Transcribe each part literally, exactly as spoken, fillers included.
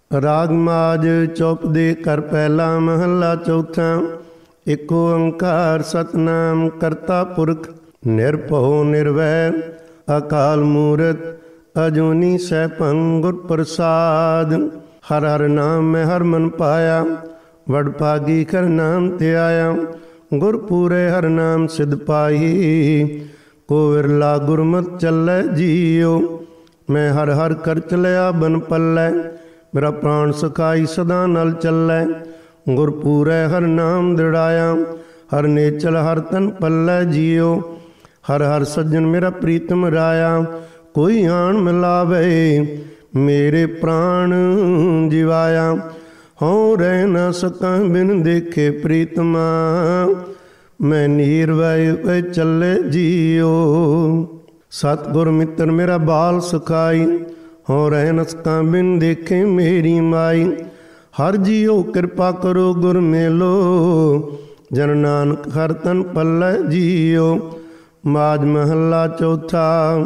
ਰਾਗ ਮਾਝ ਚੌਪਦੇ ਕਰ ਪਹਿਲਾ ਮਹੱਲਾ ਚੌਥਾ। ਇਕ ਓੰਕਾਰ ਸਤਿਨਾਮ ਕਰਤਾ ਪੁਰਖ ਨਿਰਭਉ ਨਿਰਵੈਰ ਅਕਾਲ ਮੂਰਤ ਅਜੂਨੀ ਸੈਭੰ ਗੁਰ ਪ੍ਰਸਾਦ। ਹਰ ਹਰ ਨਾਮ ਮੈਂ ਹਰ ਮਨ ਪਾਇਆ ਵਡ ਭਾਗੀ ਕਰ ਨਾਮ ਤੇ ਆਇਆ। ਗੁਰ ਪੂਰੇ ਹਰ ਨਾਮ ਸਿਧ ਪਾਈ ਕੋ ਵਿਰਲਾ ਗੁਰਮਤਿ ਚੱਲੈ ਜੀਉ। ਮੈਂ ਹਰ ਹਰ ਕਰ ਚਲਿਆ ਬਨ ਪੱਲੇ ਮੇਰਾ ਪ੍ਰਾਣ ਸਖਾਈ ਸਦਾ ਨਲ ਚੱਲੈ। ਗੁਰ ਪੂਰੈ ਹਰ ਨਾਮ ਦ੍ਰਿੜਾਇਆ ਹਰ ਨੇਚਲ ਹਰ ਤਨ ਪੱਲੇ ਜੀਉ। ਹਰ ਹਰ ਸੱਜਣ ਮੇਰਾ ਪ੍ਰੀਤਮ ਰਾਇਆ ਕੋਈ ਆਣ ਮਿਲਾਵੇ ਮੇਰੇ ਪ੍ਰਾਣ ਜਿਵਾਇਆ। ਹਉ ਰਹਿ ਨਾ ਸਕਾਂ ਬਿਨ ਦੇਖੇ ਪ੍ਰੀਤਮਾ ਮੈਂ ਨੀਰਵੈ ਵੈ ਚੱਲੇ ਜੀਉ। ਸਤਿਗੁਰ ਮਿੱਤਰ ਮੇਰਾ ਬਾਲ ਸਖਾਈ ਹਉ ਰਹਿ ਨਾ ਸਕਾਂ ਬਿਨ ਦੇਖੇ ਮੇਰੀ ਮਾਈ। ਹਰ ਜੀਉ ਕਿਰਪਾ ਕਰੋ ਗੁਰ ਮੇਲੋ ਜਨ ਨਾਨਕ ਹਰ ਤਨ ਪੱਲੇ ਜੀਉ। ਮਾਝ ਮਹੱਲਾ ਚੌਥਾ।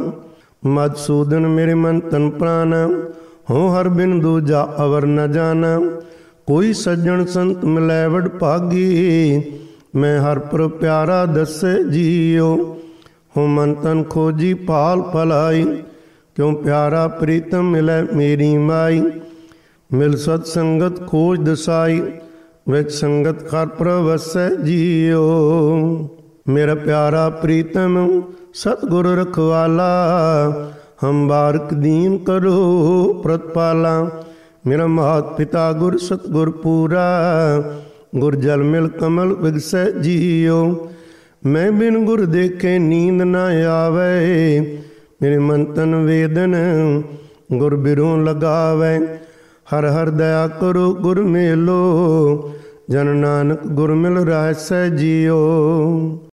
ਮਧੂਸੂਦਨ ਮੇਰੇ ਮਨ ਤਨ ਪ੍ਰਾਨ ਹਉ ਹਰ ਬਿਨ ਦੂਜਾ ਅਵਰ ਨ ਜਾਣਾ। ਕੋਈ ਸੱਜਣ ਸੰਤ ਮਿਲੈ ਵਡ ਭਾਗੀ ਮੈਂ ਹਰ ਪਰ ਪਿਆਰਾ ਦੱਸੇ ਜੀਉ। ਹੋ ਮਨ ਤਨ ਖੋਜੀ ਪਾਲ ਭਲਾਈ ਕਿਉ ਪਿਆਰਾ ਪ੍ਰੀਤਮ ਮਿਲੈ ਮੇਰੀ ਮਾਈ। ਮਿਲ ਸਤ ਸੰਗਤ ਖੋਜ ਦਸਾਈ ਵਿੱਚ ਸੰਗਤ ਕਰ ਪ੍ਰਵਸੈ ਜੀਉ। ਮੇਰਾ ਪਿਆਰਾ ਪ੍ਰੀਤਮ ਸਤਿਗੁਰ ਰਖਵਾਲਾ ਹਮ ਬਾਰਕ ਦੀਨ ਕਰੋ ਪ੍ਰਤਪਾਲਾ। ਮੇਰਾ ਮਾਤ ਪਿਤਾ ਗੁਰ ਸਤਿਗੁਰ ਪੂਰਾ ਗੁਰ ਜਲ ਮਿਲ ਕਮਲ ਵਿਗਸੈ ਜੀਉ। ਮੈਂ ਬਿਨ ਗੁਰ ਦੇਖੇ ਨੀਂਦ ਨਾ ਆਵੇ ਮੇਰੇ ਮਨ ਤਨ ਵੇਦਨ ਗੁਰ ਬਿਰੋਂ ਲਗਾਵੇ। ਹਰ ਹਰ ਦਇਆ ਕਰੋ ਗੁਰ ਮੇਲੋ ਜਨ ਨਾਨਕ ਗੁਰ ਮਿਲ ਰਹਿਸੈ ਜੀਉ।